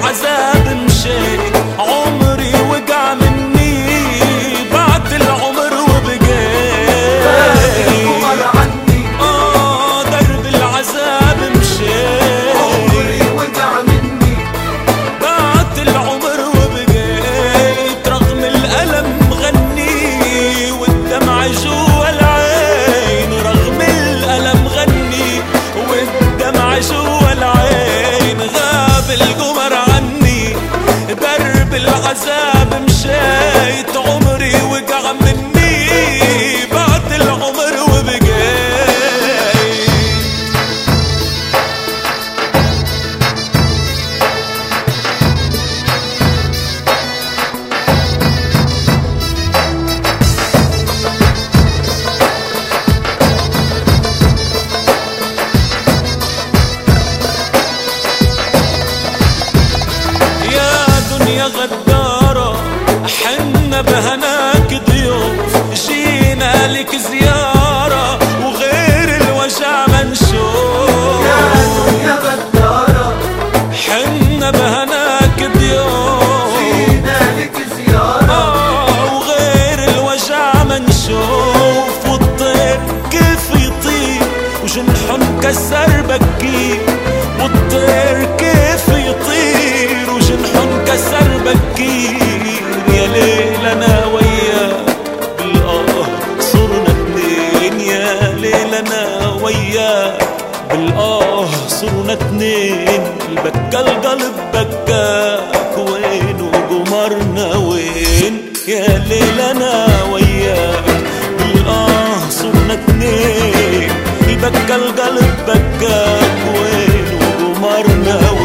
بالعذاب مشيت، عمري وقع مني، بعت العمر وبقيت القمر عني. درب العذاب مشيت، عمري وقع مني، بعت العمر وبقيت، رغم الألم غني والدمع جوا العين، رغم الألم غني والدمع جوا العين. غاب القمر عني، درب العذاب مشيت، عمري وقع مني، بعت العمر وبقيت. يا غدارة حنا بهناك ضيوف، جينا لك زيارة وغير الوجع منشوف. يا غدارة حنا بهناك ضيوف، جينا لك زيارة وغير الوجع منشوف. والطير كيف يطير وجنحه انكسر بكي، والطير كيف يطير وجنحه انكسر بكير. يا ليل انا وياك صرنا اتنين، يا ليل انا وياك صرنا اتنين. بكى القلب بكاك وين وقمرنا وين، يا ليل انا وياك صرنا اتنين. بكى القلب بكاك وين وقمرنا وين.